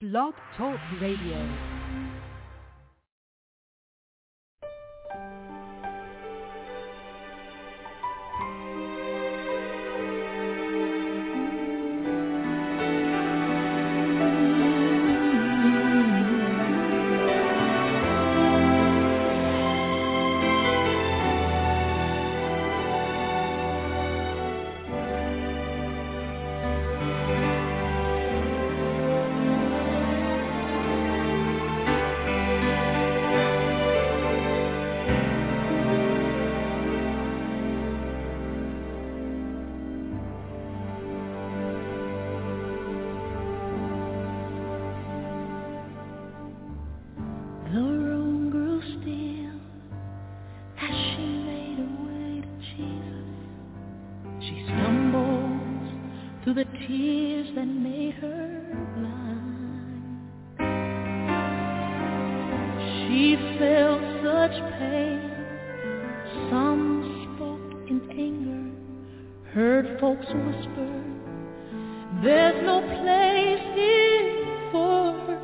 Blog Talk Radio. The tears that made her blind. She felt such pain. Some spoke in anger, heard folks whisper, there's no place here for her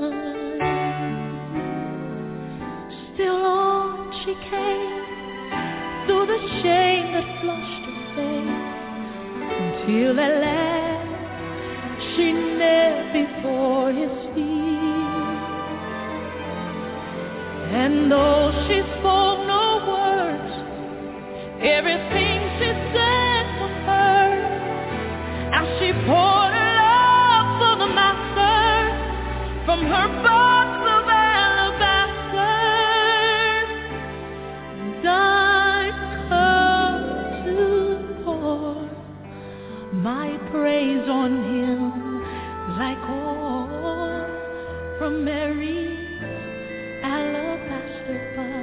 kind. Still on she came, through the shame that flushed her face, till at last she knelt before his feet. And though she spoke no words, everything she said was heard, as she poured her love for the master from her box of alabaster. And I've come to pour my praise on him like oil from Mary's alabaster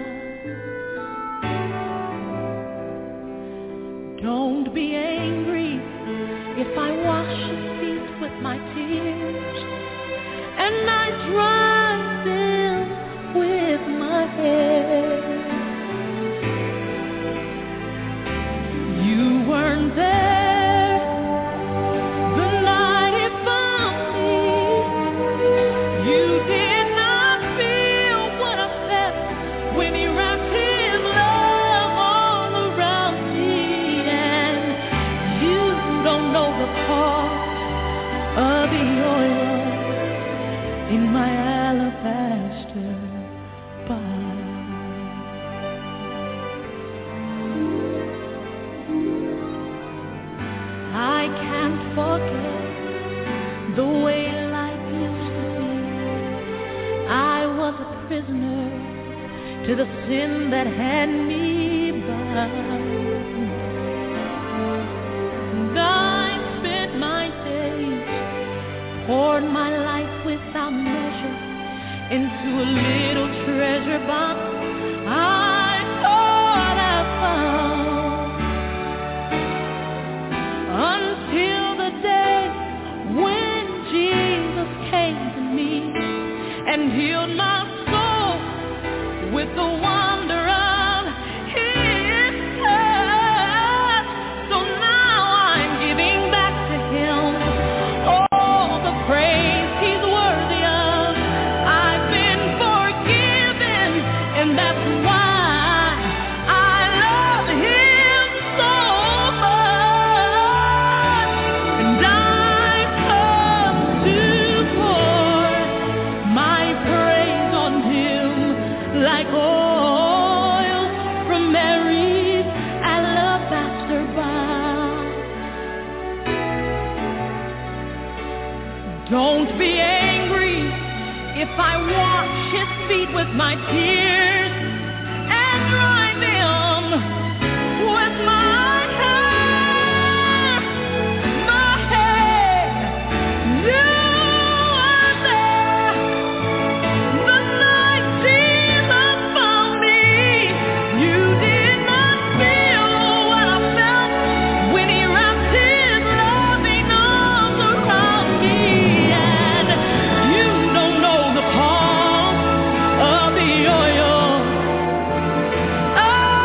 box. Don't be angry if I wash his feet with my tears and I dry them with my hair. You weren't there in my alabaster box. I can't forget the way life used to be. I was a prisoner to the sin that had me bound. And I spent my days, poured my life without measure into a little treasure box I thought I found, until the day when Jesus came to me and healed my soul with the wonder of his touch. So now I'm giving back to him all the praise he's worthy of. I've been forgiven, and that's why I love him so much. And I've come to pour my praise on him like oil from Mary's alabaster box. Don't be angry if I wash his feet with my tears and dry them with my hair. My hair. You were there the night Jesus found me. You did not feel what I felt when he wrapped his loving arms around me. And you don't know the cost of the oil. Oh,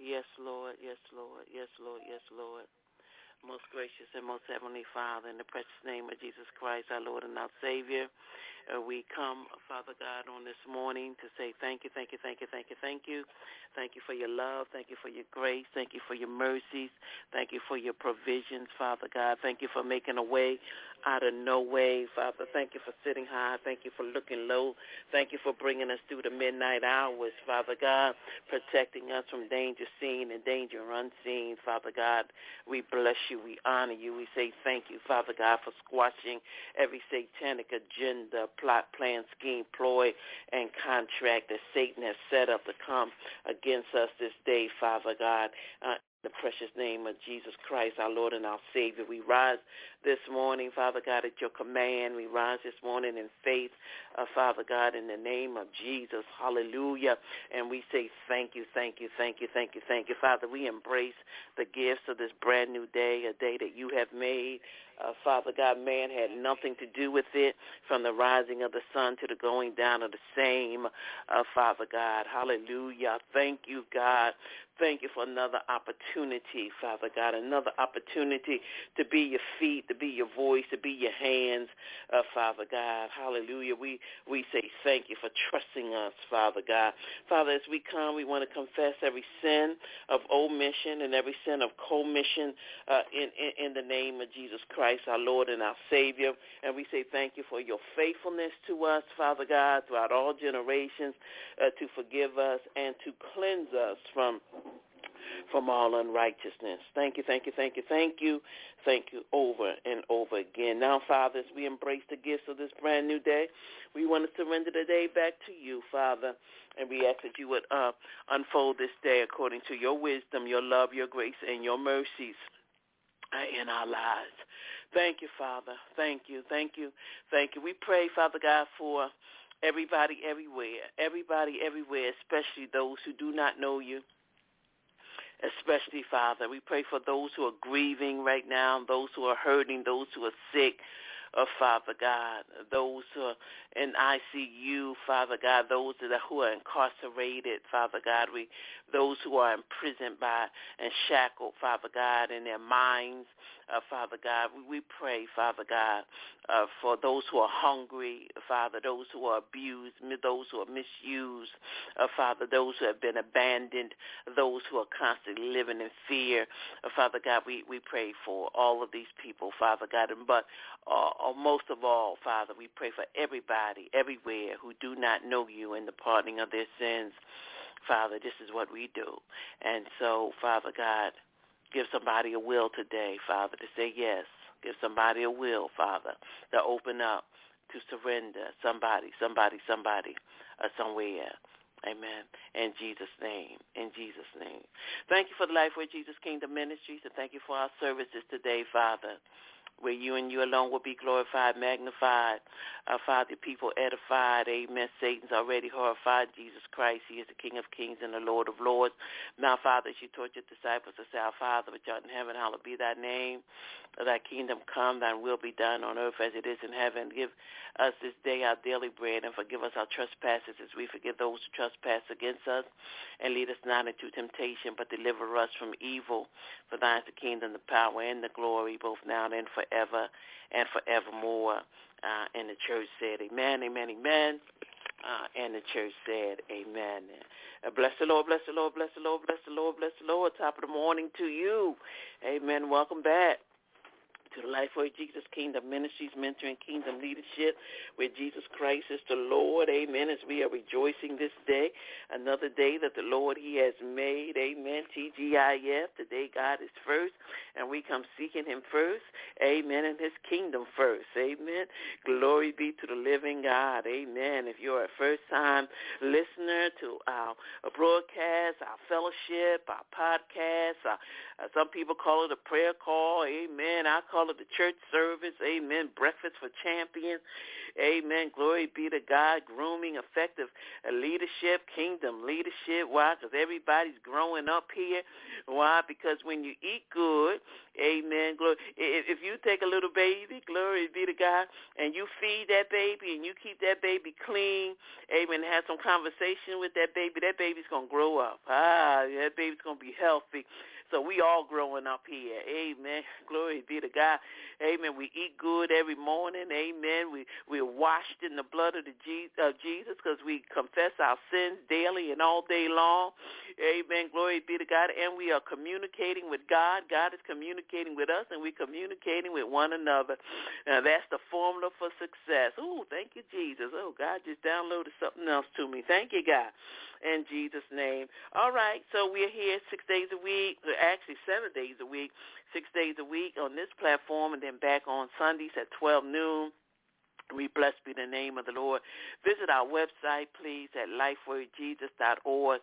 Yes, Lord. Yes, Lord. Yes, Lord. Yes, Lord. Most gracious and most heavenly Father, in the precious name of Jesus Christ, our Lord and our Savior, we come, Father God, on this morning to say thank you, thank you, thank you, thank you, thank you. Thank you for your love. Thank you for your grace. Thank you for your mercies. Thank you for your provisions, Father God. Thank you for making a way out of no way, Father. Thank you for sitting high. Thank you for looking low. Thank you for bringing us through the midnight hours, Father God, protecting us from danger seen and danger unseen, Father God. We bless you. We honor you. We say thank you, Father God, for squashing every satanic agenda, plot, plan, scheme, ploy, and contract that Satan has set up to come against us this day, Father God. In the precious name of Jesus Christ, our Lord and our Savior, we rise this morning, Father God, at your command. We rise this morning in faith, Father God, in the name of Jesus. Hallelujah. And we say thank you, thank you, thank you, thank you, thank you. Father, we embrace the gifts of this brand new day, a day that you have made. Father God, man had nothing to do with it, from the rising of the sun to the going down of the same, Father God. Hallelujah. Thank you, God. Thank you for another opportunity, Father God, another opportunity to be your feet, to be your voice, to be your hands, Father God. Hallelujah. We say thank you for trusting us, Father God. Father, as we come, we want to confess every sin of omission and every sin of commission in the name of Jesus Christ, our Lord and our Savior. And we say thank you for your faithfulness to us, Father God, throughout all generations, to forgive us and to cleanse us from all unrighteousness. Thank you, thank you, thank you, thank you. Thank you over and over again. Now, Father, as we embrace the gifts of this brand new day, we want to surrender the day back to you, Father, and we ask that you would unfold this day according to your wisdom, your love, your grace, and your mercies in our lives. Thank you, Father. Thank you, thank you, thank you. We pray, Father God, for everybody everywhere, especially those who do not know you. Especially, Father, we pray for those who are grieving right now, those who are hurting, those who are sick, Father God, those who are in ICU, Father God, those who are incarcerated, Father God, those who are imprisoned by and shackled, Father God, in their minds, Father God. We pray, Father God, for those who are hungry, Father, those who are abused, those who are misused, Father, those who have been abandoned, those who are constantly living in fear. Father God, we pray for all of these people, Father God, but most of all, Father, we pray for everybody, everywhere who do not know you in the pardoning of their sins. Father, this is what we do. And so, Father God, give somebody a will today, Father, to say yes. Give somebody a will, Father, to open up, to surrender. Somebody, somewhere. Amen. In Jesus' name. In Jesus' name. Thank you for the Lifeway Jesus Kingdom Ministries, and thank you for our services today, Father, where you and you alone will be glorified, magnified, Father, people edified. Amen. Satan's already horrified. Jesus Christ, he is the King of kings and the Lord of lords. Now, Father, as you taught your disciples to say, our Father, which art in heaven, hallowed be thy name. Thy kingdom come, thine will be done on earth as it is in heaven. Give us this day our daily bread, and forgive us our trespasses as we forgive those who trespass against us. And lead us not into temptation, but deliver us from evil. For thine is the kingdom, the power, and the glory, both now and forever and forevermore. And the church said, amen, amen, amen. And the church said, amen. Bless the Lord, bless the Lord, bless the Lord, bless the Lord, bless the Lord. Top of the morning to you. Amen. Welcome back to the Lifeway Jesus Kingdom Ministries, Mentoring Kingdom Leadership, where Jesus Christ is the Lord. Amen. As we are rejoicing this day, another day that the Lord, he has made. Amen. TGIF. Today God is first, and we come seeking him first. Amen. And his kingdom first. Amen. Glory be to the living God. Amen. If you're a first-time listener to our broadcast, our fellowship, our podcast, some people call it a prayer call. Amen. I call call it the church service, amen, breakfast for champions, amen, glory be to God, grooming effective leadership, kingdom leadership. Why? Because everybody's growing up here. Why? Because when you eat good, amen, glory, if you take a little baby, glory be to God, and you feed that baby and you keep that baby clean, amen, have some conversation with that baby's going to grow up. That baby's going to be healthy. So we all growing up here. Amen. Glory be to God. Amen. We eat good every morning. Amen. We're washed in the blood of Jesus because we confess our sins daily and all day long. Amen. Glory be to God. And we are communicating with God. God is communicating with us, and we're communicating with one another. Now, that's the formula for success. Ooh, thank you, Jesus. Oh, God just downloaded something else to me. Thank you, God. In Jesus' name. All right, so we're here 6 days a week, actually 7 days a week, 6 days a week on this platform, and then back on Sundays at 12 noon. We blessed be the name of the Lord. Visit our website, please, at lifewordjesus.org,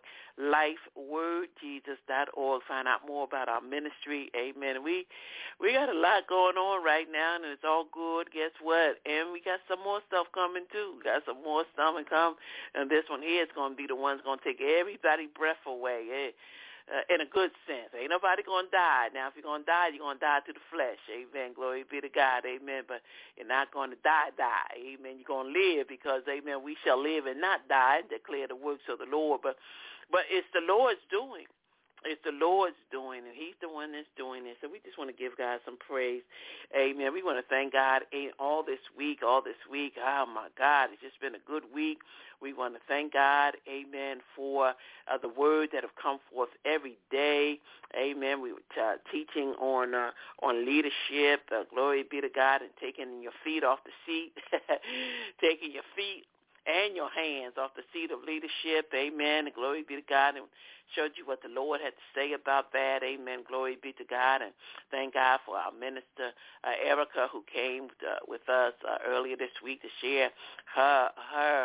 lifewordjesus.org. Find out more about our ministry. Amen. We got a lot going on right now, and it's all good. Guess what? And we got some more stuff coming, too. We got some more stuff to come, and this one here is going to be the one that's going to take everybody's breath away. In a good sense. Ain't nobody going to die. Now, if you're going to die, you're going to die to the flesh. Amen. Glory be to God. Amen. But you're not going to die. Amen. You're going to live because, amen, we shall live and not die and declare the works of the Lord. But it's the Lord's doing. It's the Lord's doing, and he's the one that's doing it. So we just want to give God some praise. Amen. We want to thank God all this week. Oh, my God, it's just been a good week. We want to thank God, amen, for the word that have come forth every day. Amen. We were teaching on leadership. Glory be to God, and taking your feet off the seat, taking your feet and your hands off the seat of leadership. Amen. And glory be to God. And showed you what the Lord had to say about that. Amen. Glory be to God. And thank God for our minister, Erica, who came with us earlier this week to share her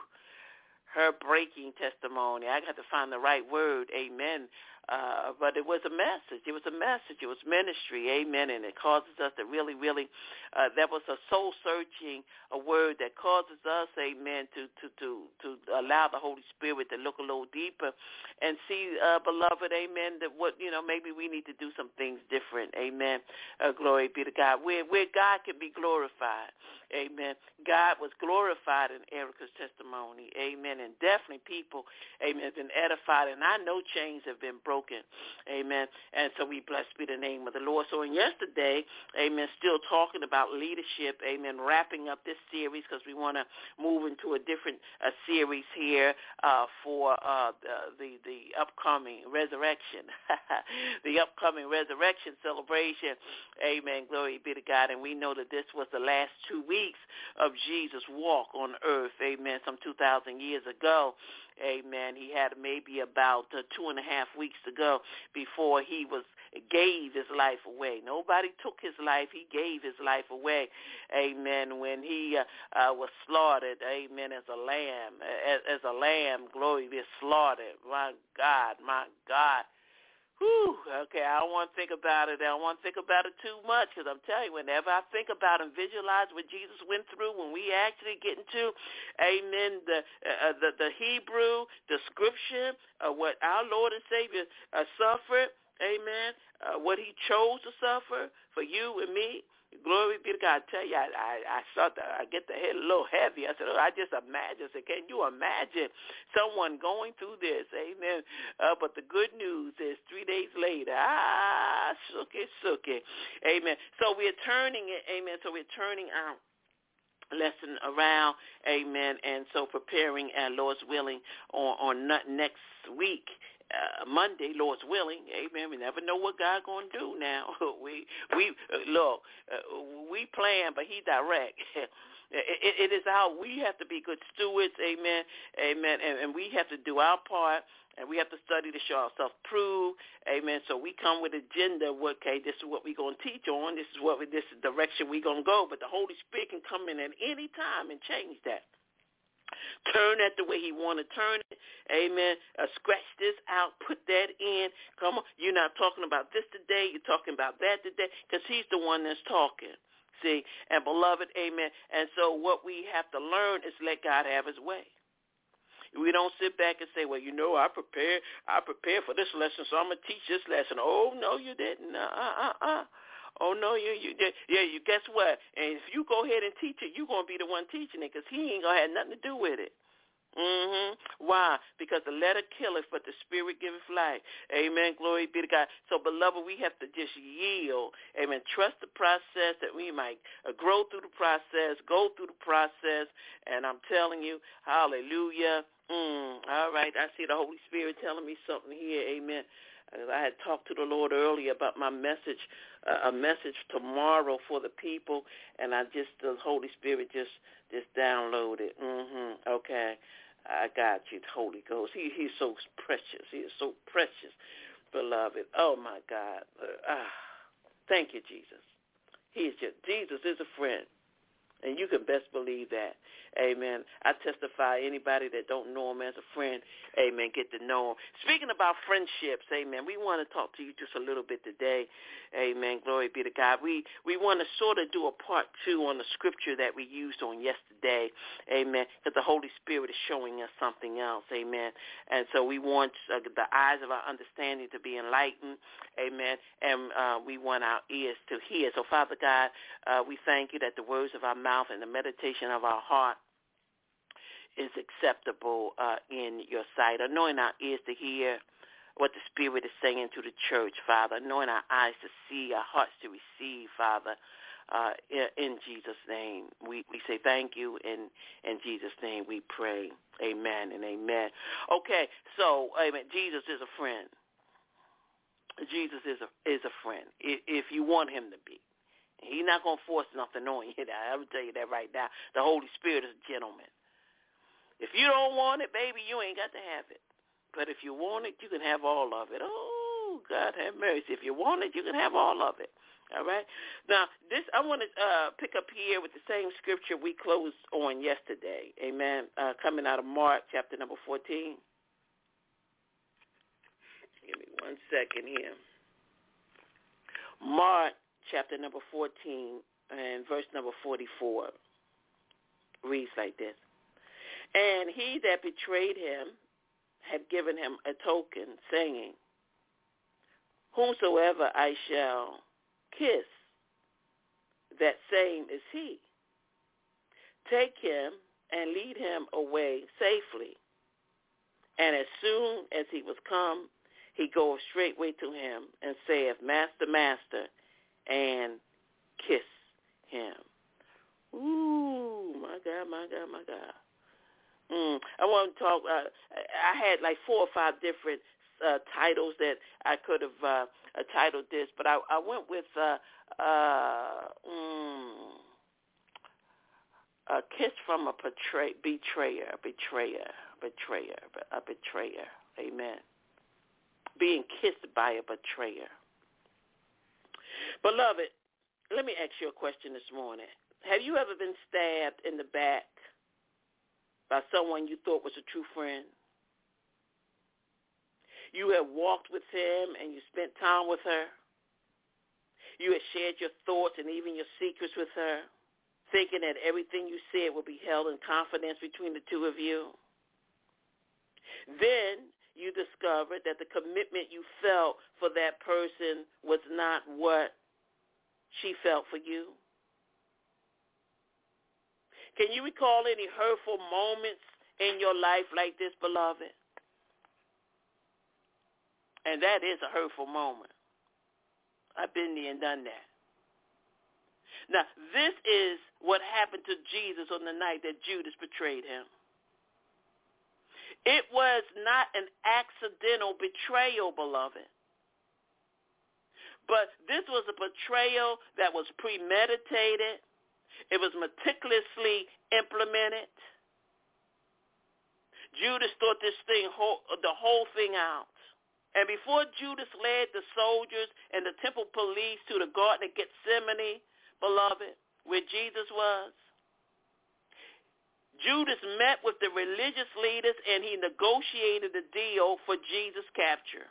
breaking testimony. I got to find the right word. Amen. But it was a message. It was ministry. Amen. And it causes us to really, that was a soul-searching word that causes us, amen, to allow the Holy Spirit to look a little deeper and see, beloved, amen, that maybe we need to do some things different. Amen. Glory be to God. Where God can be glorified. Amen. God was glorified in Erica's testimony. Amen. And definitely people, amen, have been edified. And I know chains have been broken. Amen. And so we blessed be the name of the Lord. So in yesterday, amen, still talking about leadership, amen, wrapping up this series because we want to move into a different series here for the upcoming resurrection, the upcoming resurrection celebration. Amen. Glory be to God. And we know that this was the last 2 weeks of Jesus' walk on earth. Amen. Some 2,000 years ago. Amen. He had maybe about 2.5 weeks to go before he gave his life away. Nobody took his life. He gave his life away. Amen. When he was slaughtered, amen, as a lamb, glory be slaughtered. My God. Whew, okay, I don't want to think about it. I don't want to think about it too much because I'm telling you, whenever I think about and visualize what Jesus went through when we actually get into, amen, the Hebrew description of what our Lord and Savior suffered, amen, what he chose to suffer for you and me. Glory be to God. I tell you, I get the head a little heavy. I said, I just imagine. I said, can you imagine someone going through this? Amen. But the good news is 3 days later, shook it. Amen. So we're turning it, amen. So we're turning our lesson around, amen, and so preparing, Lord's willing, on next week. Monday, Lord's willing, amen. We never know what God's going to do now. We plan, but he direct. It is we have to be good stewards, amen, and we have to do our part, and we have to study to show ourselves approved, amen. So we come with an agenda. Okay, this is what we're going to teach on. This is the direction we're going to go. But the Holy Spirit can come in at any time and change that. Turn that the way he want to turn it. Amen. Scratch this out. Put that in. Come on. You're not talking about this today. You're talking about that today because he's the one that's talking. See? And beloved, amen. And so what we have to learn is let God have his way. We don't sit back and say, well, I prepared for this lesson, so I'm going to teach this lesson. Oh, no, you didn't. Oh, no, you did. Yeah, you guess what? And if you go ahead and teach it, you're going to be the one teaching it because he ain't going to have nothing to do with it. Why? Because the letter killeth, but the spirit giveth life. Amen. Glory be to God. So, beloved, we have to just yield. Amen. Trust the process that we might grow through the process, go through the process. And I'm telling you, hallelujah. All right. I see the Holy Spirit telling me something here. Amen. I had talked to the Lord earlier about my message, a message tomorrow for the people, and the Holy Spirit just downloaded. Okay, I got you, Holy Ghost. He's so precious. He is so precious, beloved. Oh my God. Thank you, Jesus. Jesus is a friend. And you can best believe that. Amen. I testify anybody that don't know him as a friend, amen, get to know him. Speaking about friendships, amen, we want to talk to you just a little bit today. Amen. Glory be to God. We want to sort of do a part 2 on the scripture that we used on yesterday. Amen. Because the Holy Spirit is showing us something else. Amen. And so we want the eyes of our understanding to be enlightened. Amen. And we want our ears to hear. So, Father God, we thank you that the words of our mouth and the meditation of our heart is acceptable in your sight. Anoint our ears to hear what the Spirit is saying to the church, Father. Anoint our eyes to see, our hearts to receive, Father. In Jesus' name, we say thank you. In Jesus' name we pray. Amen and amen. Okay, so amen. Jesus is a friend. Jesus is a friend if you want him to be. He's not going to force nothing on you. I will tell you that right now. The Holy Spirit is a gentleman. If you don't want it, baby, you ain't got to have it. But if you want it, you can have all of it. Oh, God have mercy. If you want it, you can have all of it. All right? Now, I want to pick up here with the same scripture we closed on yesterday. Amen. Coming out of Mark, chapter number 14. Give me 1 second here. Mark, chapter number 14, and verse number 44 reads like this. And he that betrayed him had given him a token, saying, whomsoever I shall kiss, that same is he. Take him and lead him away safely. And as soon as he was come, he goeth straightway to him and saith, Master, Master, and kiss him. Ooh, my God, my God, my God. I want to talk, I had like 4 or 5 different titles that I could have titled this, but I went with a kiss from a betrayer. Amen. Being kissed by a betrayer. Beloved, let me ask you a question this morning. Have you ever been stabbed in the back by someone you thought was a true friend? You have walked with him and you spent time with her. You have shared your thoughts and even your secrets with her, thinking that everything you said would be held in confidence between the two of you. Then you discovered that the commitment you felt for that person was not what she felt for you. Can you recall any hurtful moments in your life like this, beloved? And that is a hurtful moment. I've been there and done that. Now, this is what happened to Jesus on the night that Judas betrayed him. It was not an accidental betrayal, beloved. But this was a betrayal that was premeditated. It was meticulously implemented. Judas thought the whole thing out. And before Judas led the soldiers and the temple police to the Garden of Gethsemane, beloved, where Jesus was, Judas met with the religious leaders and he negotiated a deal for Jesus' capture.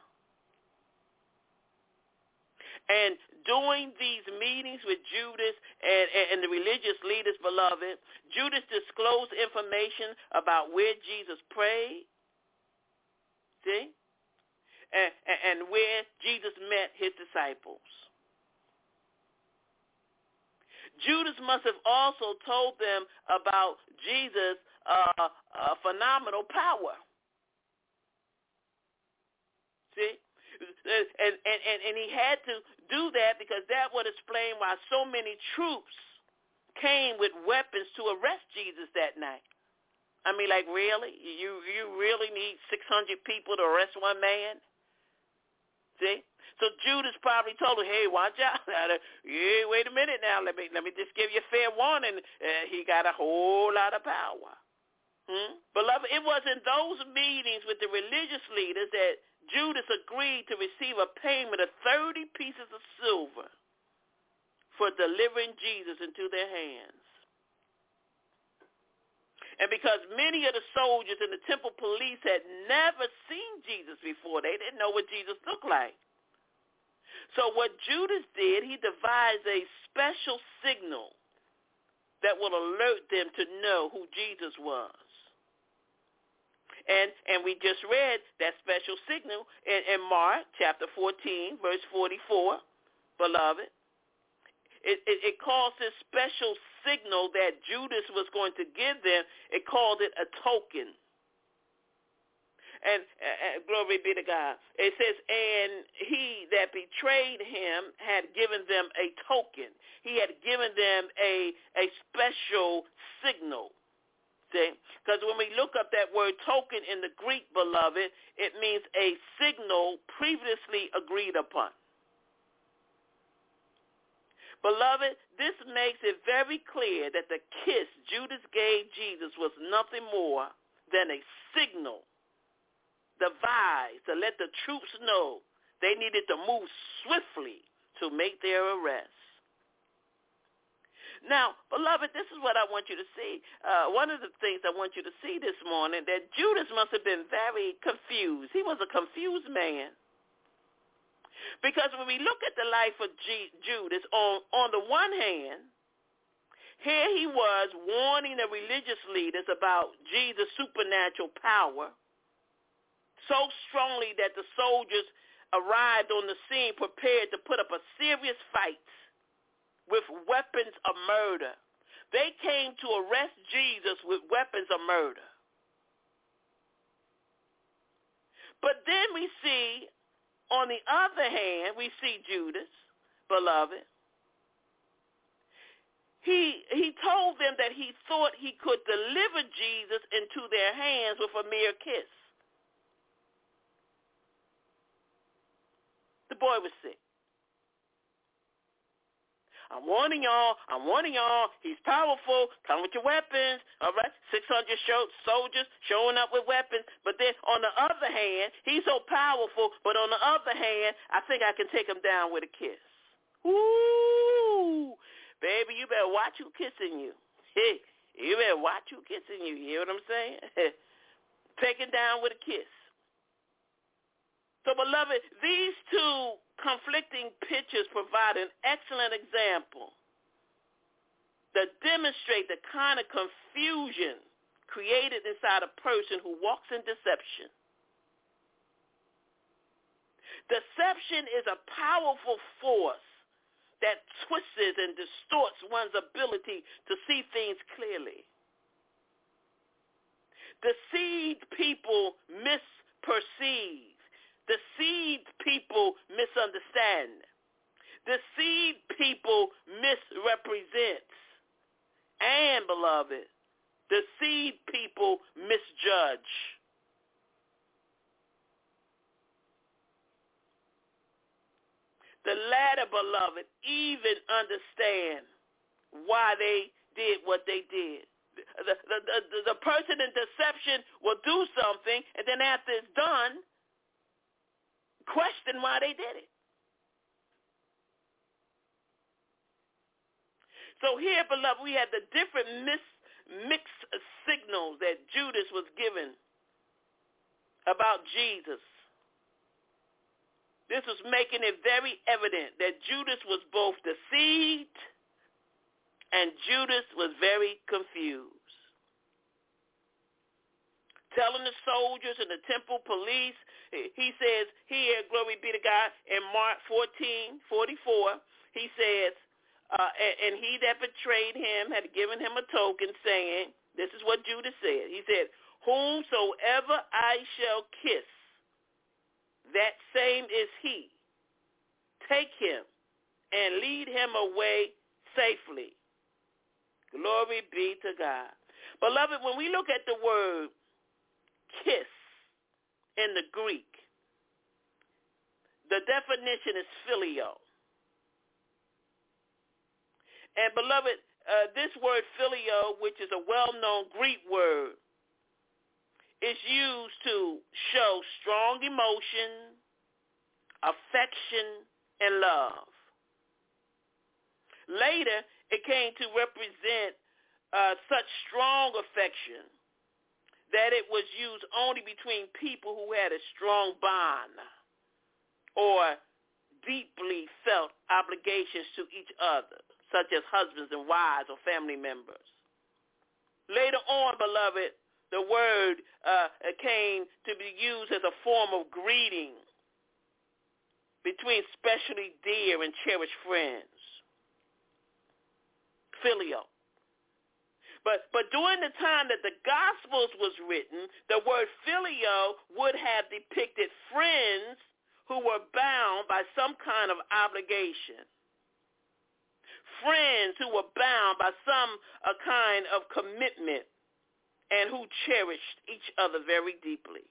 And during these meetings with Judas and the religious leaders, beloved, Judas disclosed information about where Jesus prayed, see, and where Jesus met his disciples. Judas must have also told them about Jesus' phenomenal power. See? And he had to do that because that would explain why so many troops came with weapons to arrest Jesus that night. I mean, like, really? You really need 600 people to arrest one man? See? So Judas probably told him, hey, watch out. Yeah, wait a minute now. Let me just give you a fair warning. He got a whole lot of power. Beloved, it was in those meetings with the religious leaders that Judas agreed to receive a payment of 30 pieces of silver for delivering Jesus into their hands. And because many of the soldiers and the temple police had never seen Jesus before, they didn't know what Jesus looked like. So what Judas did, he devised a special signal that will alert them to know who Jesus was. And we just read that special signal in Mark chapter 14, verse 44, beloved. It calls this special signal that Judas was going to give them, it called it a token. And glory be to God. It says, and he that betrayed him had given them a token. He had given them a special signal. See? Because when we look up that word token in the Greek, beloved, it means a signal previously agreed upon. Beloved, this makes it very clear that the kiss Judas gave Jesus was nothing more than a signal devised to let the troops know they needed to move swiftly to make their arrest. Now, beloved, this is what I want you to see. One of the things I want you to see this morning, that Judas must have been very confused. He was a confused man. Because when we look at the life of Judas, on the one hand, here he was warning the religious leaders about Jesus' supernatural power so strongly that the soldiers arrived on the scene prepared to put up a serious fight with weapons of murder. They came to arrest Jesus with weapons of murder. But then we see, on the other hand, we see Judas, beloved. He told them that he thought he could deliver Jesus into their hands with a mere kiss. The boy was sick. I'm warning y'all, he's powerful, come with your weapons, all right? 600 soldiers showing up with weapons. But then on the other hand, he's so powerful, but on the other hand, I think I can take him down with a kiss. Ooh, baby, you better watch who kissing you. Hey, you better watch who kissing you, you hear what I'm saying? Take him down with a kiss. So, beloved, these two conflicting pictures provide an excellent example that demonstrate the kind of confusion created inside a person who walks in deception. Deception is a powerful force that twists and distorts one's ability to see things clearly. Deceived people misperceive. Deceived people misunderstand. Deceived people misrepresent. And, beloved, deceived people misjudge. The latter, beloved, even understand why they did what they did. The person in deception will do something, and then after it's done, question why they did it. So here, beloved, we have the different mixed signals that Judas was given about Jesus. This was making it very evident that Judas was both deceived and Judas was very confused. Telling the soldiers and the temple police, he says here, glory be to God, in Mark 14:44, he says, and he that betrayed him had given him a token, saying, this is what Judas said. He said, whomsoever I shall kiss, that same is he. Take him and lead him away safely. Glory be to God. Beloved, when we look at the word kiss in the Greek, the definition is phileo. And beloved, this word phileo, which is a well-known Greek word, is used to show strong emotion, affection, and love. Later, it came to represent such strong affection that it was used only between people who had a strong bond or deeply felt obligations to each other, such as husbands and wives or family members. Later on, beloved, the word came to be used as a form of greeting between specially dear and cherished friends. Phileo. But during the time that the Gospels was written, the word phileo would have depicted friends who were bound by some kind of obligation. Friends who were bound by some kind of commitment and who cherished each other very deeply.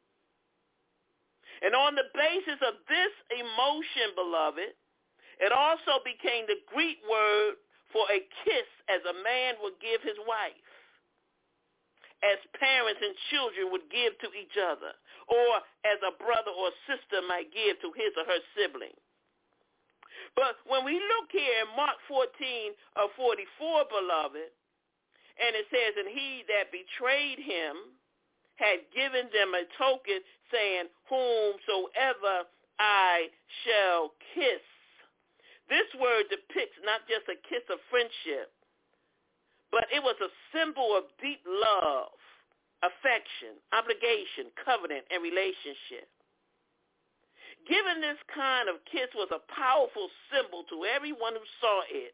And on the basis of this emotion, beloved, it also became the Greek word for a kiss as a man would give his wife, as parents and children would give to each other, or as a brother or sister might give to his or her sibling. But when we look here in Mark 14:44, beloved, and it says, and he that betrayed him had given them a token, saying, whomsoever I shall kiss. This word depicts not just a kiss of friendship, but it was a symbol of deep love, affection, obligation, covenant, and relationship. Giving this kind of kiss was a powerful symbol to everyone who saw it.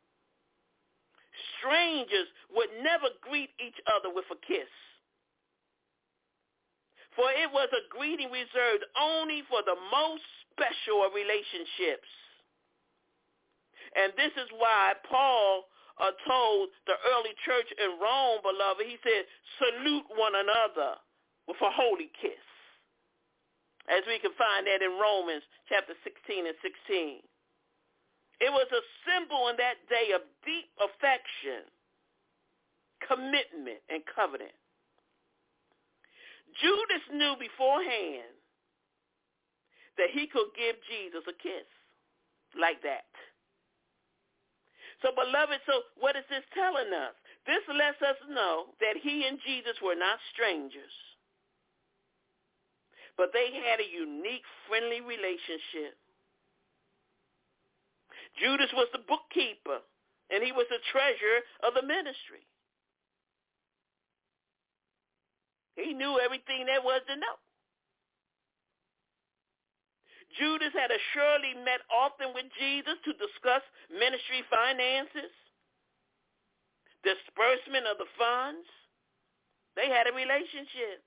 Strangers would never greet each other with a kiss, for it was a greeting reserved only for the most special of relationships. And this is why Paul told the early church in Rome, beloved, he said, salute one another with a holy kiss. As we can find that in Romans chapter 16 and 16. It was a symbol in that day of deep affection, commitment, and covenant. Judas knew beforehand that he could give Jesus a kiss like that. So, beloved, so what is this telling us? This lets us know that he and Jesus were not strangers, but they had a unique, friendly relationship. Judas was the bookkeeper, and he was the treasurer of the ministry. He knew everything there was to know. Judas had assuredly met often with Jesus to discuss ministry finances, disbursement of the funds. They had a relationship.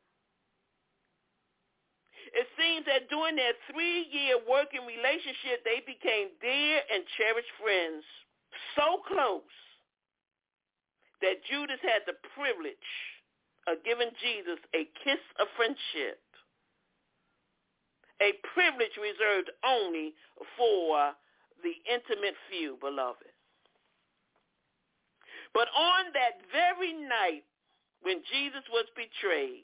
It seems that during their 3-year working relationship, they became dear and cherished friends, so close that Judas had the privilege of giving Jesus a kiss of friendship, a privilege reserved only for the intimate few, beloved. But on that very night when Jesus was betrayed,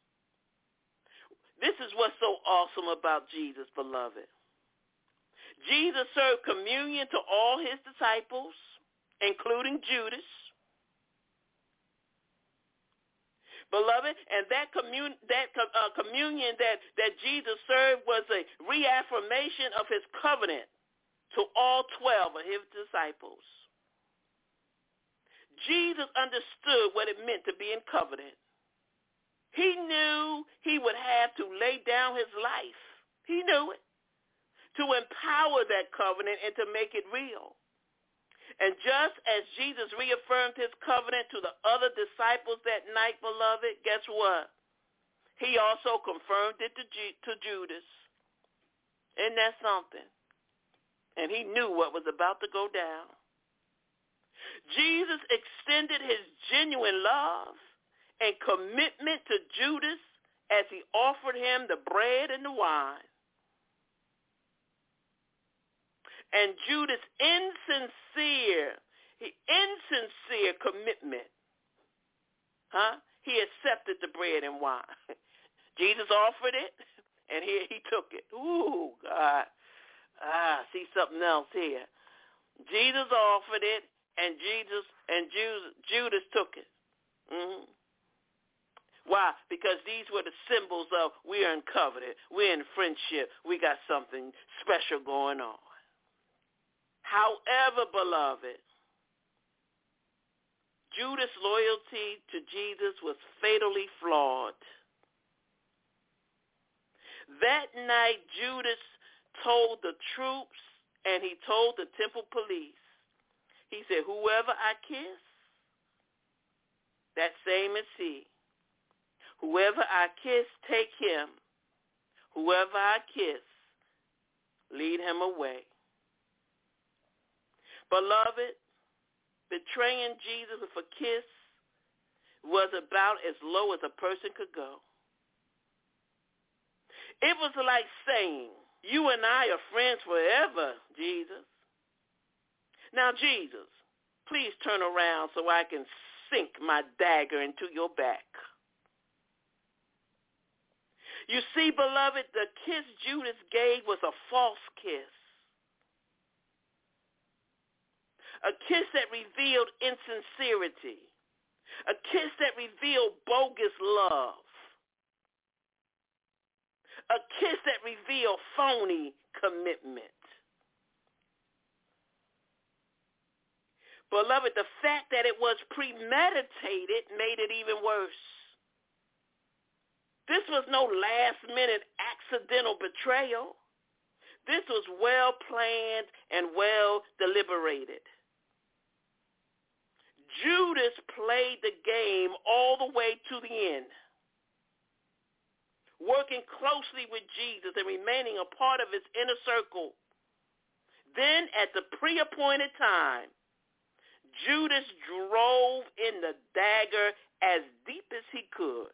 this is what's so awesome about Jesus, beloved. Jesus served communion to all his disciples, including Judas. Beloved, and that communion that Jesus served was a reaffirmation of his covenant to all 12 of his disciples. Jesus understood what it meant to be in covenant. He knew he would have to lay down his life. He knew it, to empower that covenant and to make it real. And just as Jesus reaffirmed his covenant to the other disciples that night, beloved, guess what? He also confirmed it to Judas. Isn't that something? And he knew what was about to go down. Jesus extended his genuine love and commitment to Judas as he offered him the bread and the wine. And Judas' insincere commitment, he accepted the bread and wine. Jesus offered it, and he took it. Ooh, God. See something else here. Jesus offered it, and Judas took it. Mm-hmm. Why? Because these were the symbols of we're in covenant, we're in friendship, we got something special going on. However, beloved, Judas' loyalty to Jesus was fatally flawed. That night, Judas told the troops and he told the temple police, he said, whoever I kiss, that same is he. Whoever I kiss, take him. Whoever I kiss, lead him away. Beloved, betraying Jesus with a kiss was about as low as a person could go. It was like saying, you and I are friends forever, Jesus. Now, Jesus, please turn around so I can sink my dagger into your back. You see, beloved, the kiss Judas gave was a false kiss. A kiss that revealed insincerity. A kiss that revealed bogus love. A kiss that revealed phony commitment. Beloved, the fact that it was premeditated made it even worse. This was no last-minute accidental betrayal. This was well-planned and well-deliberated. Judas played the game all the way to the end, working closely with Jesus and remaining a part of his inner circle. Then, at the pre-appointed time, Judas drove in the dagger as deep as he could.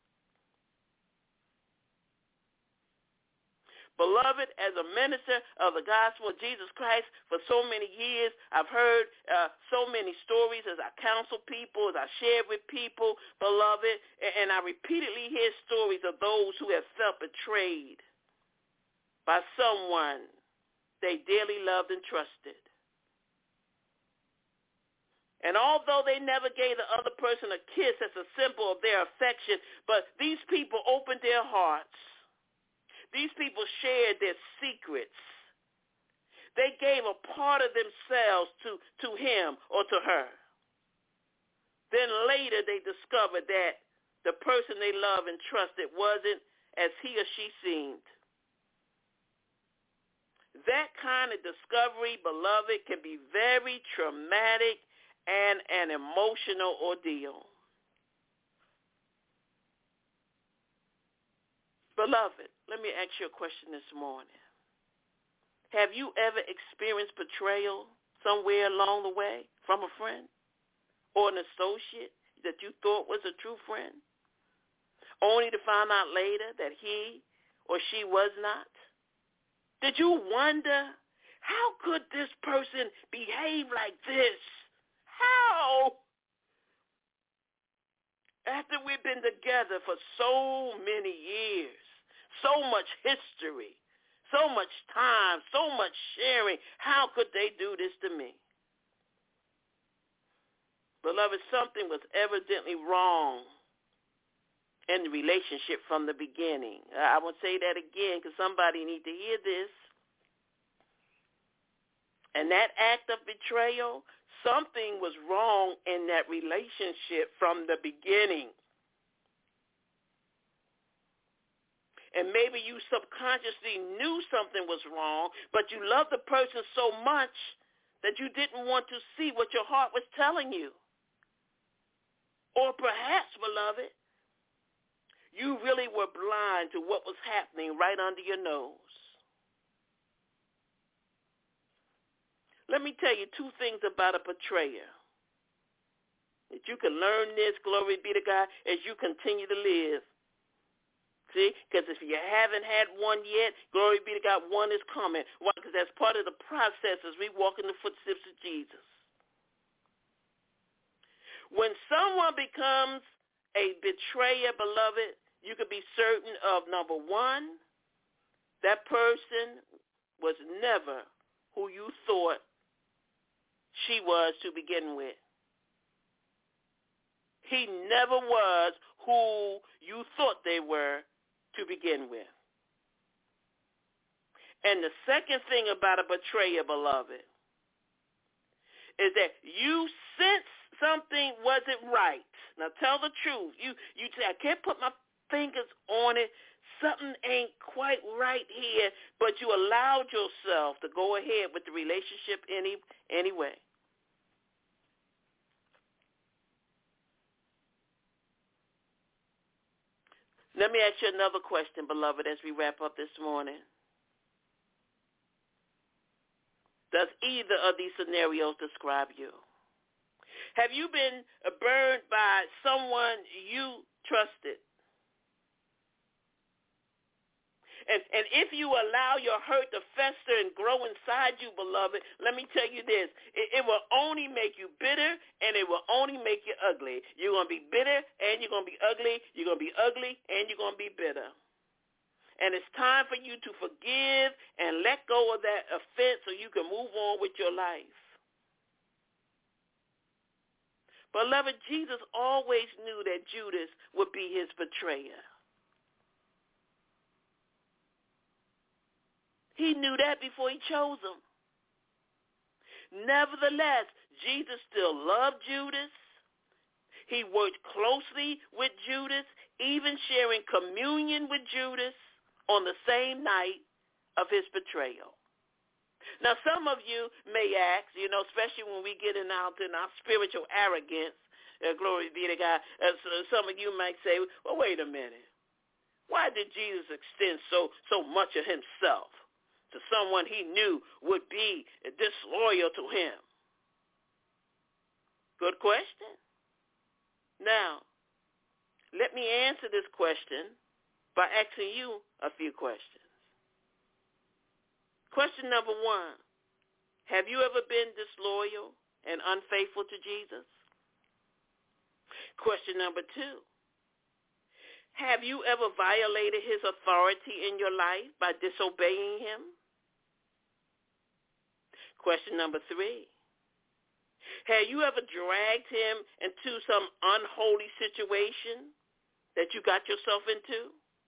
Beloved, as a minister of the gospel of Jesus Christ for so many years, I've heard so many stories as I counsel people, as I share with people, beloved, and I repeatedly hear stories of those who have felt betrayed by someone they dearly loved and trusted. And although they never gave the other person a kiss as a symbol of their affection, but these people opened their hearts. These people shared their secrets. They gave a part of themselves to him or to her. Then later they discovered that the person they loved and trusted wasn't as he or she seemed. That kind of discovery, beloved, can be very traumatic and an emotional ordeal. Beloved, let me ask you a question this morning. Have you ever experienced betrayal somewhere along the way from a friend or an associate that you thought was a true friend, only to find out later that he or she was not? Did you wonder, how could this person behave like this? How? After we've been together for so many years, so much history, so much time, so much sharing, how could they do this to me? Beloved, something was evidently wrong and the relationship from the beginning. I want to say that again because somebody need to hear this. And that act of betrayal, something was wrong in that relationship from the beginning. And maybe you subconsciously knew something was wrong, but you loved the person so much that you didn't want to see what your heart was telling you. Or perhaps, beloved, you really were blind to what was happening right under your nose. Let me tell you two things about a betrayer. That you can learn this, glory be to God, as you continue to live. See, because if you haven't had one yet, glory be to God, one is coming. Why? Because that's part of the process as we walk in the footsteps of Jesus. When someone becomes a betrayer, beloved, you can be certain of, number one, that person was never who you thought she was to begin with. He never was who you thought they were to begin with. And the second thing about a betrayer, beloved, is that you sense something wasn't right. Now tell the truth. You say, I can't put my fingers on it. Something ain't quite right here, but you allowed yourself to go ahead with the relationship anyway. Let me ask you another question, beloved, as we wrap up this morning. Does either of these scenarios describe you? Have you been burned by someone you trusted? And if you allow your hurt to fester and grow inside you, beloved, let me tell you this. It will only make you bitter, and it will only make you ugly. You're going to be bitter, and you're going to be ugly. You're going to be ugly, and you're going to be bitter. And it's time for you to forgive and let go of that offense so you can move on with your life. Beloved, Jesus always knew that Judas would be his betrayer. He knew that before he chose him. Nevertheless, Jesus still loved Judas. He worked closely with Judas, even sharing communion with Judas on the same night of his betrayal. Now, some of you may ask, especially when we get out in our spiritual arrogance, glory be to God, some of you might say, well, wait a minute. Why did Jesus extend so much of himself to someone he knew would be disloyal to him? Good question. Now, let me answer this question by asking you a few questions. Question number one, have you ever been disloyal and unfaithful to Jesus? Question number two, have you ever violated his authority in your life by disobeying him? Question number three, have you ever dragged him into some unholy situation that you got yourself into?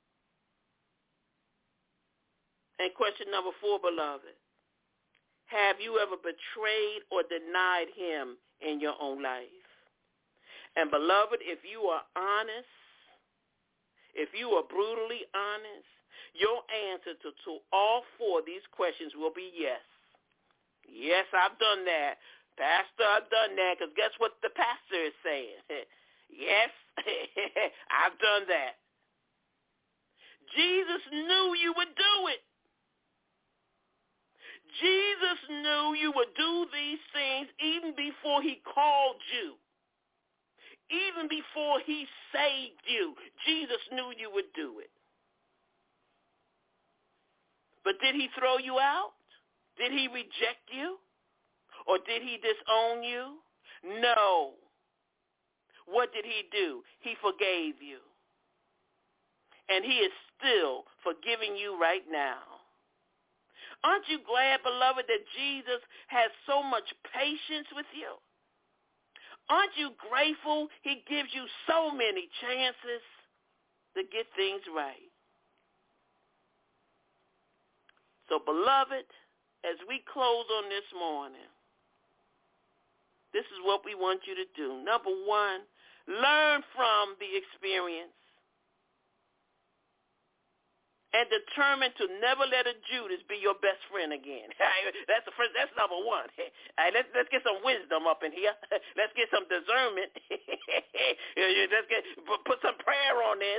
And question number four, beloved, have you ever betrayed or denied him in your own life? And beloved, if you are honest, if you are brutally honest, your answer to all four of these questions will be yes. Yes, I've done that. Pastor, I've done that, because guess what the pastor is saying? Yes, I've done that. Jesus knew you would do it. Jesus knew you would do these things even before he called you. Even before he saved you, Jesus knew you would do it. But did he throw you out? Did he reject you? Or did he disown you? No. What did he do? He forgave you. And he is still forgiving you right now. Aren't you glad, beloved, that Jesus has so much patience with you? Aren't you grateful he gives you so many chances? to get things right. So, beloved, as we close on this morning, this is what we want you to do. Number one, learn from the experience and determine to never let a Judas be your best friend again. That's number one. Let's get some wisdom up in here. Let's get some discernment. Let's put some prayer on this.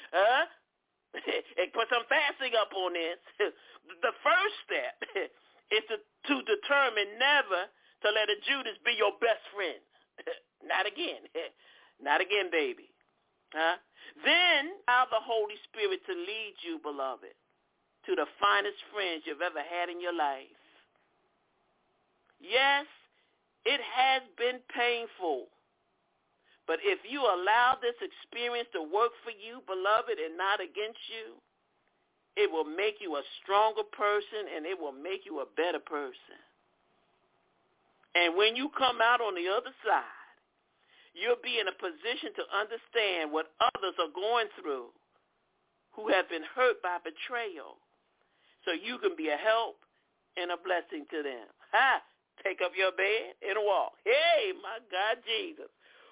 And put some fasting up on this. The first step is to determine never to let a Judas be your best friend. Not again. Not again, baby. Then allow the Holy Spirit to lead you, beloved, to the finest friends you've ever had in your life. Yes, it has been painful. But if you allow this experience to work for you, beloved, and not against you, it will make you a stronger person and it will make you a better person. And when you come out on the other side, you'll be in a position to understand what others are going through who have been hurt by betrayal. So you can be a help and a blessing to them. Take up your bed and walk. Hey, my God, Jesus.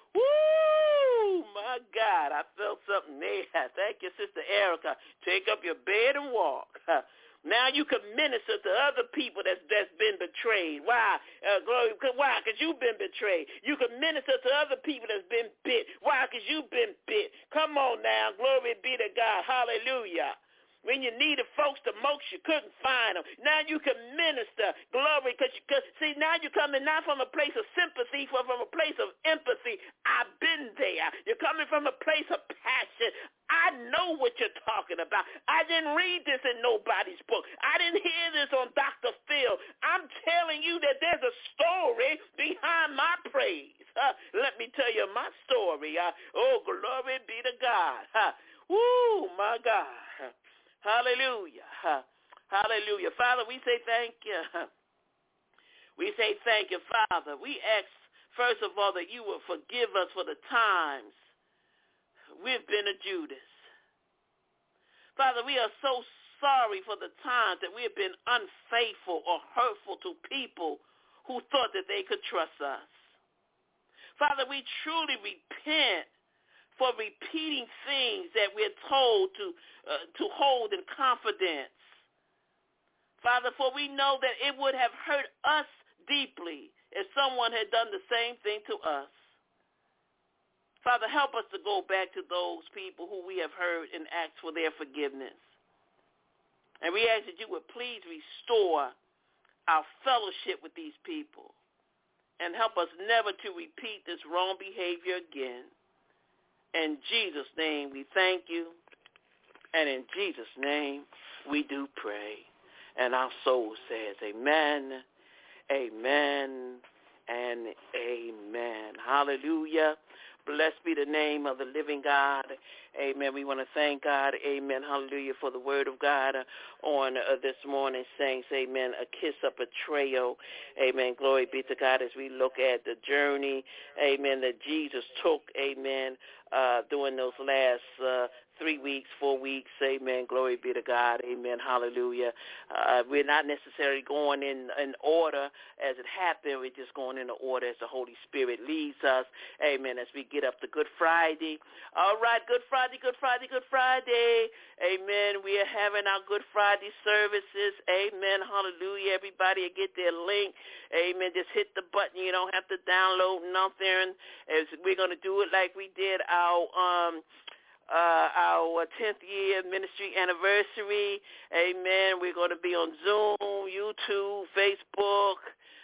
Woo, my God, I felt something there. Thank you, Sister Erica. Take up your bed and walk. Now you can minister to other people that's been betrayed. Why? Glory. Why? Because you've been betrayed. You can minister to other people that's been bit. Why? Because you've been bit. Come on now. Glory be to God. Hallelujah. When you needed folks the most, you couldn't find them. Now you can minister. Glory. Because see, now you're coming not from a place of sympathy, but from a place of empathy. I've been there. You're coming from a place of passion. I know what you're talking about. I didn't read this in nobody's book. I didn't hear this on Dr. Phil. I'm telling you that there's a story behind my praise. Let me tell you my story. Oh, glory be to God. Woo, my God. Hallelujah. Hallelujah. Father, we say thank you. We say thank you, Father. We ask, first of all, that you will forgive us for the times we've been a Judas. Father, we are so sorry for the times that we have been unfaithful or hurtful to people who thought that they could trust us. Father, we truly repent for repeating things that we're told to hold in confidence. Father, for we know that it would have hurt us deeply if someone had done the same thing to us. Father, help us to go back to those people who we have hurt and ask for their forgiveness. And we ask that you would please restore our fellowship with these people and help us never to repeat this wrong behavior again. In Jesus' name we thank you, and in Jesus' name we do pray. And our soul says amen, amen, and amen. Hallelujah. Blessed be the name of the living God. Amen. We want to thank God. Amen. Hallelujah for the word of God on this morning, saints. Amen. A kiss of betrayal. Amen. Glory be to God as we look at the journey, amen, that Jesus took, amen, during those last 3 weeks, 4 weeks, amen, glory be to God, amen, hallelujah. We're not necessarily going in order as it happened, we're just going in the order as the Holy Spirit leads us, amen, as we get up to Good Friday. All right, Good Friday, Good Friday, Good Friday, amen, we are having our Good Friday services, amen, hallelujah, everybody get their link, amen, just hit the button, you don't have to download nothing, as we're going to do it like we did our 10th year ministry anniversary. Amen. We're going to be on Zoom, YouTube, Facebook,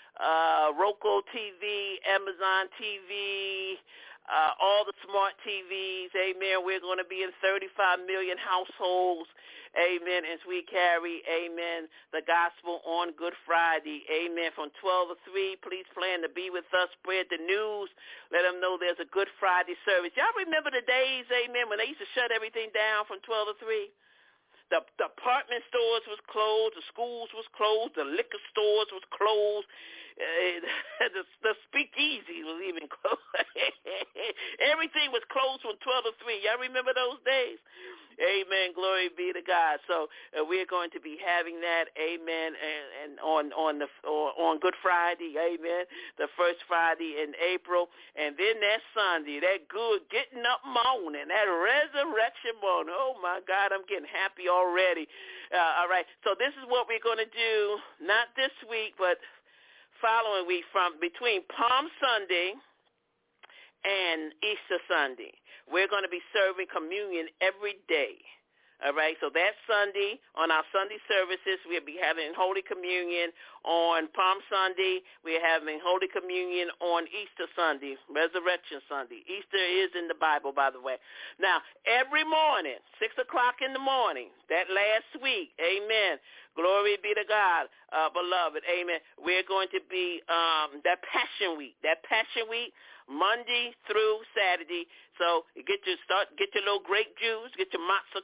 Roku TV, Amazon TV, all the smart TVs. Amen. We're going to be in 35 million households. Amen. As we carry, amen, the gospel on Good Friday. Amen. From 12 to 3, please plan to be with us. Spread the news. Let them know there's a Good Friday service. Y'all remember the days, amen, when they used to shut everything down from 12 to 3? The department stores was closed. The schools was closed. The liquor stores was closed. The speakeasy was even closed. Everything was closed from 12 to 3. Y'all remember those days? Amen. Glory be to God. So we're going to be having that. Amen. And on Good Friday. Amen. The first Friday in April, and then that Sunday, that good getting up morning, that resurrection morning. Oh my God, I'm getting happy already. All right. So this is what we're going to do. Not this week, but following week, from between Palm Sunday and Easter Sunday. We're going to be serving communion every day. All right, so that Sunday, on our Sunday services, we'll be having Holy Communion on Palm Sunday. We're having Holy Communion on Easter Sunday, Resurrection Sunday. Easter is in the Bible, by the way. Now, every morning, 6 o'clock in the morning, that last week, amen, glory be to God, beloved, amen, we're going to be that Passion Week, Monday through Saturday. So get your little grape juice, get your matzah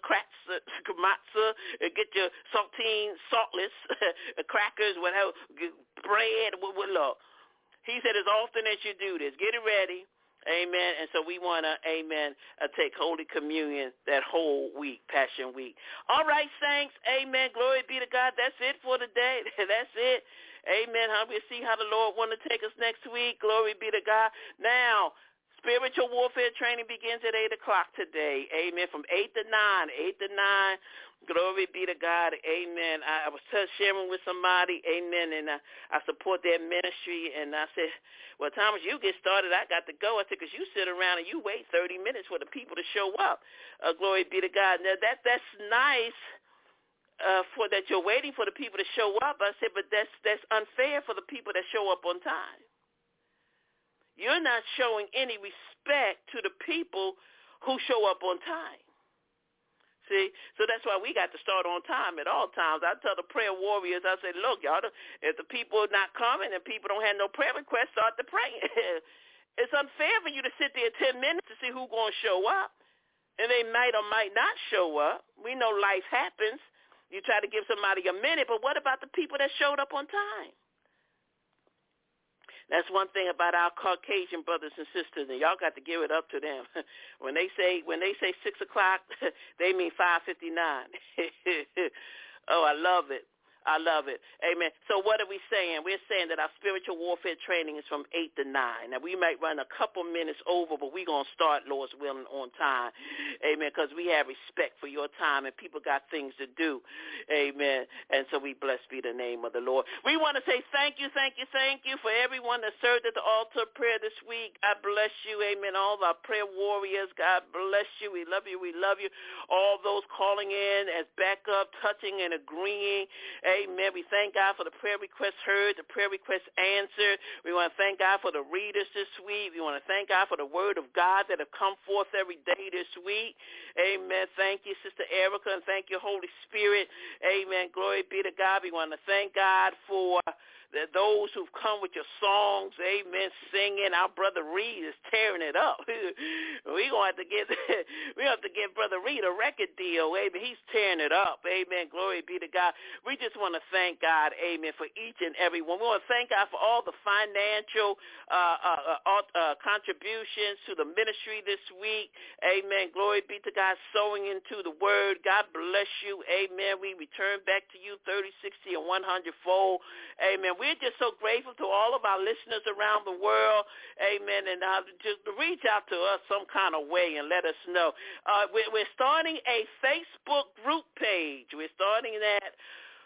get your saltless crackers, whatever, bread, with love. He said, as often as you do this, get it ready. Amen. And so we want to, amen, take Holy Communion that whole week, Passion Week. All right, saints. Amen. Glory be to God. That's it for today. That's it. Amen. We'll see how the Lord want to take us next week. Glory be to God. Now, spiritual warfare training begins at 8 o'clock today. Amen. From 8 to 9. Glory be to God. Amen. I was sharing with somebody. Amen. And I support their ministry. And I said, well, Thomas, you get started. I got to go. I said, because you sit around and you wait 30 minutes for the people to show up. Glory be to God. Now, that's nice. For that you're waiting for the people to show up. I said, but that's unfair for the people that show up on time. You're not showing any respect to the people who show up on time. See? So that's why we got to start on time at all times. I tell the prayer warriors, I say, look, y'all, if the people are not coming and people don't have no prayer requests, start the praying. It's unfair for you to sit there 10 minutes to see who's going to show up. And they might or might not show up. We know life happens. You try to give somebody a minute, but what about the people that showed up on time? That's one thing about our Caucasian brothers and sisters, and y'all got to give it up to them. When they say 6 o'clock, they mean 5:59. Oh, I love it. I love it. Amen. So what are we saying? We're saying that our spiritual warfare training is from 8 to 9. Now, we might run a couple minutes over, but we're going to start, Lord's willing, on time. Amen, because we have respect for your time, and people got things to do. Amen. And so we blessed be the name of the Lord. We want to say thank you for everyone that served at the altar of prayer this week. God bless you. Amen. All of our prayer warriors, God bless you. We love you. We love you. All those calling in as backup, touching and agreeing. Amen. We thank God for the prayer requests heard, the prayer requests answered. We want to thank God for the readers this week. We want to thank God for the word of God that have come forth every day this week. Amen. Thank you, Sister Erica, and thank you, Holy Spirit. Amen. Glory be to God. We want to thank God for those who've come with your songs, amen, singing. Our brother Reed is tearing it up. We're going to have to give Brother Reed a record deal, amen. He's tearing it up, amen. Glory be to God. We just want to thank God, amen, for each and every one. We want to thank God for all the financial contributions to the ministry this week, amen. Glory be to God, sowing into the word. God bless you, amen. We return back to you 30, 60, and 100-fold, amen. We're just so grateful to all of our listeners around the world, amen, and just reach out to us some kind of way and let us know. We're starting a Facebook group page. We're starting that.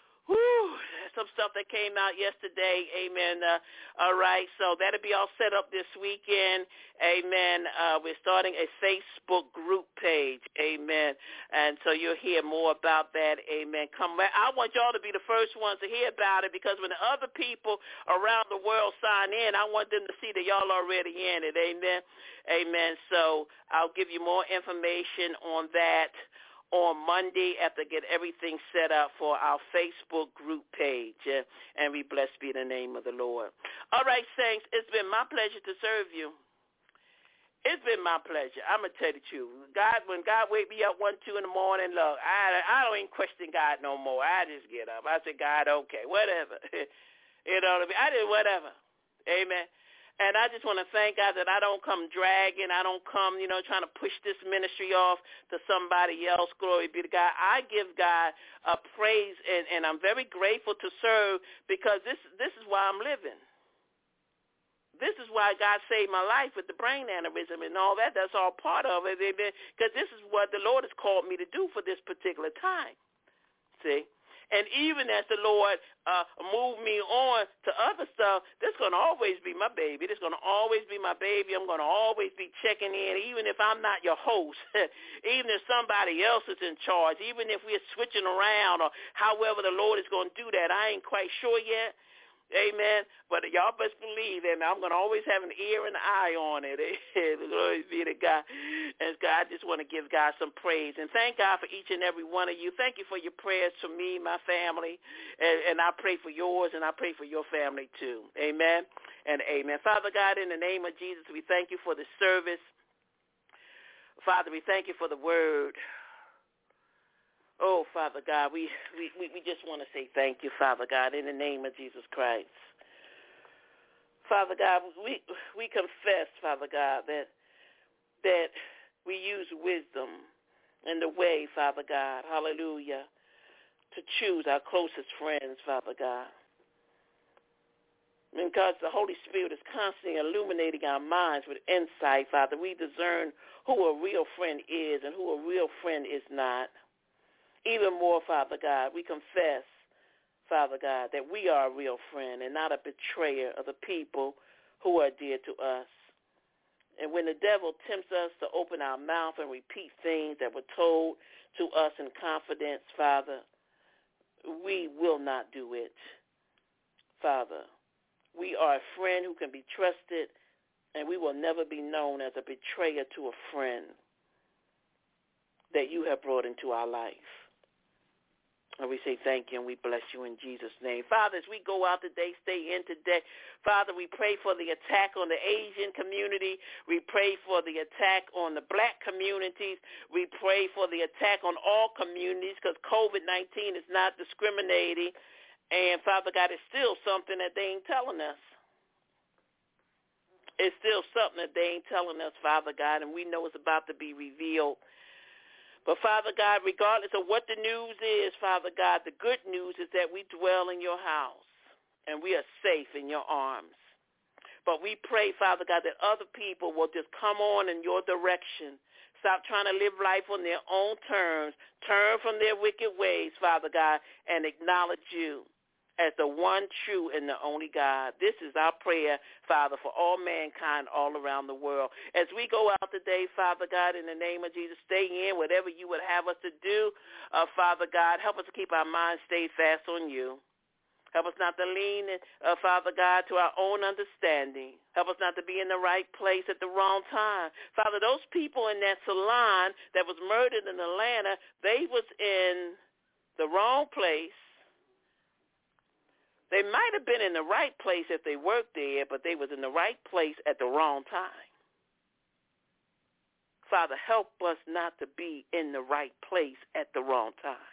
Some stuff that came out yesterday, amen. All right, so that'll be all set up this weekend, amen. We're starting a Facebook group page, amen, and so you'll hear more about that, amen. I want y'all to be the first ones to hear about it, because when the other people around the world sign in, I want them to see that y'all already in it, amen, amen. So I'll give you more information on that on Monday after I get everything set up for our Facebook group page, and we blessed be the name of the Lord. All right, saints, it's been my pleasure to serve you. It's been my pleasure. I'm going to tell you the truth. When God wake me up 1, 2 in the morning, look, I don't even question God no more. I just get up. I say, God, okay, whatever. You know what I mean? I did whatever. Amen. And I just want to thank God that I don't come dragging. I don't come, trying to push this ministry off to somebody else. Glory be to God. I give God a praise, and I'm very grateful to serve because this is why I'm living. This is why God saved my life with the brain aneurysm and all that. That's all part of it. Because this is what the Lord has called me to do for this particular time. See? And even as the Lord moved me on to other stuff, this is going to always be my baby. This is going to always be my baby. I'm going to always be checking in, even if I'm not your host, even if somebody else is in charge, even if we're switching around or however the Lord is going to do that. I ain't quite sure yet. Amen. But y'all best believe, and I'm going to always have an ear and eye on it. Glory be to God. And God, I just want to give God some praise. And thank God for each and every one of you. Thank you for your prayers for me, my family. And I pray for yours, and I pray for your family too. Amen and amen. Father God, in the name of Jesus, we thank you for the service. Father, we thank you for the word. Oh, Father God, we just want to say thank you, Father God, in the name of Jesus Christ. Father God, we confess, Father God, that we use wisdom in the way, Father God, hallelujah, to choose our closest friends, Father God. Because the Holy Spirit is constantly illuminating our minds with insight, Father, we discern who a real friend is and who a real friend is not. Even more, Father God, we confess, Father God, that we are a real friend and not a betrayer of the people who are dear to us. And when the devil tempts us to open our mouth and repeat things that were told to us in confidence, Father, we will not do it. Father, we are a friend who can be trusted, and we will never be known as a betrayer to a friend that you have brought into our life. And we say thank you and we bless you in Jesus' name. Father, as we go out today, stay in today. Father, we pray for the attack on the Asian community. We pray for the attack on the black communities. We pray for the attack on all communities because COVID-19 is not discriminating. And, Father God, it's still something that they ain't telling us. It's still something that they ain't telling us, Father God, and we know it's about to be revealed. But, Father God, regardless of what the news is, Father God, the good news is that we dwell in your house and we are safe in your arms. But we pray, Father God, that other people will just come on in your direction. Stop trying to live life on their own terms. Turn from their wicked ways, Father God, and acknowledge you as the one true and the only God. This is our prayer, Father, for all mankind all around the world. As we go out today, Father God, in the name of Jesus, stay in whatever you would have us to do. Father God, help us to keep our minds stayed fast on you. Help us not to lean, Father God, to our own understanding. Help us not to be in the right place at the wrong time. Father, those people in that salon that was murdered in Atlanta, they was in the wrong place. They might have been in the right place if they worked there, but they was in the right place at the wrong time. Father, help us not to be in the right place at the wrong time.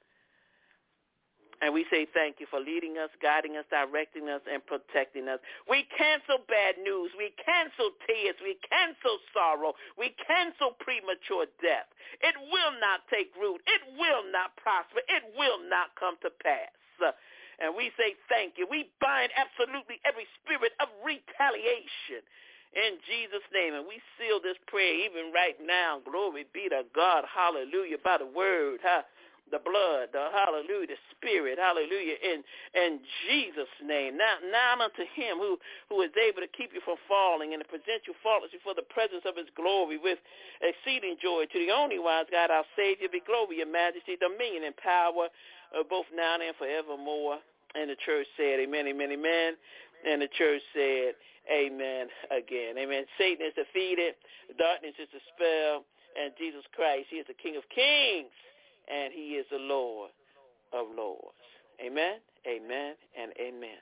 And we say thank you for leading us, guiding us, directing us, and protecting us. We cancel bad news. We cancel tears. We cancel sorrow. We cancel premature death. It will not take root. It will not prosper. It will not come to pass. And we say thank you. We bind absolutely every spirit of retaliation in Jesus' name. And we seal this prayer even right now. Glory be to God. Hallelujah. By the word, the blood, the hallelujah, the spirit, hallelujah, in Jesus' name. Now unto him who is able to keep you from falling and to present you faultless before the presence of his glory with exceeding joy. To the only wise God, our Savior, be glory and majesty, dominion and power, both now and forevermore. And the church said, amen, amen, amen. And the church said, amen again. Amen. Satan is defeated. Darkness is dispelled. And Jesus Christ, he is the King of kings. And he is the Lord of lords. Amen, amen, and amen.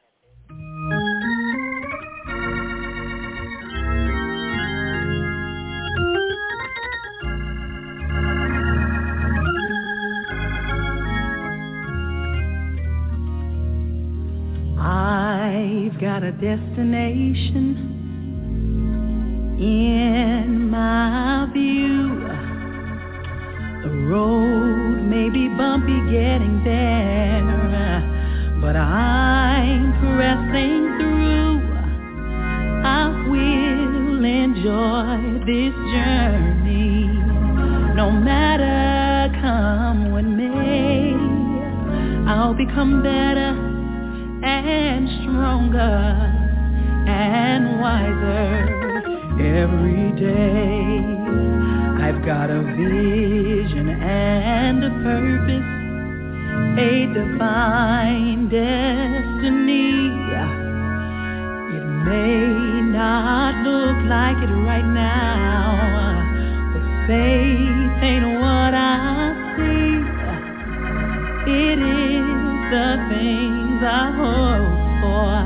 I've got a destination in my view. The road may be bumpy getting there, but I'm pressing through. I will enjoy this journey, no matter come what may. I'll become better and stronger and wiser every day. I've got a vision and a purpose, a divine destiny. It may not look like it right now, but faith ain't what I see. It is the things I hope for,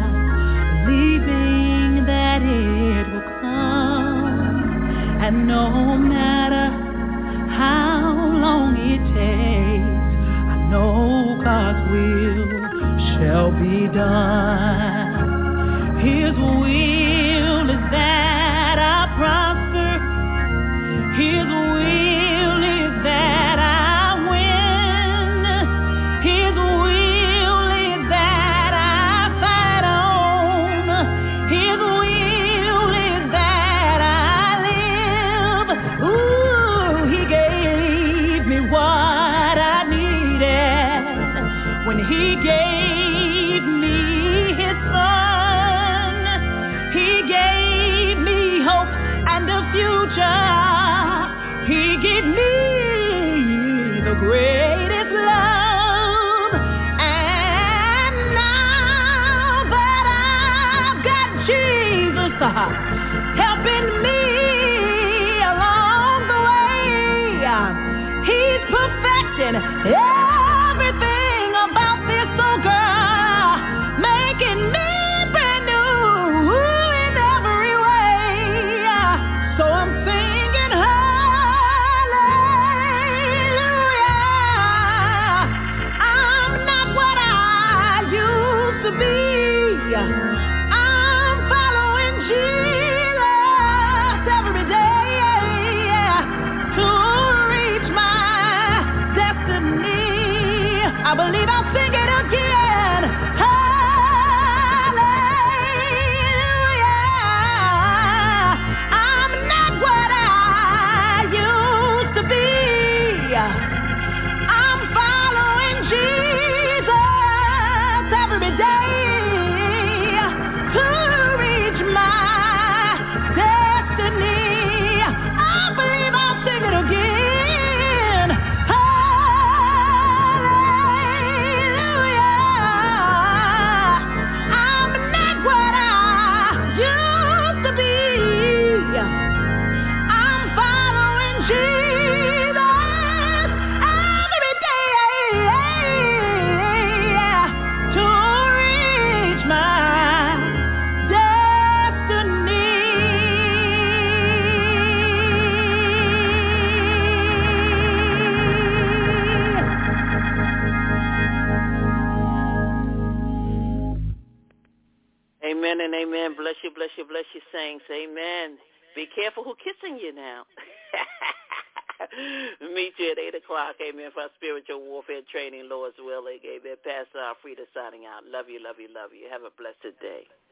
believing that it will come. And no matter how long it takes, I know God's will shall be done. His will is that I prosper. His will is that I win. His will is that I fight on. His will is that I live. Ooh, he gave me what I needed when he gave me his son. He gave me hope and a future. He gave me the greatest love. And now that I've got Jesus helping me along the way, he's perfecting everything about this old girl, making me brand new in every way. So I'm singing hallelujah. I'm not what I used to be. I'm following Jesus every day to reach my destiny. I believe I'll sing it again. Hallelujah. I'm not what I used to be. I'm following Jesus every day to reach my destiny. I believe I'll sing it again. Hallelujah. I'm not what I used to be. I'm following Jesus every day to reach my destiny. Amen and amen. Bless you, bless you, bless you, saints. Amen. Be careful who's kissing you now. Meet you at 8 o'clock, amen, for our spiritual warfare training, Lord's willing. Amen. Pastor Alfreda signing out. Love you, love you, love you. Have a blessed day.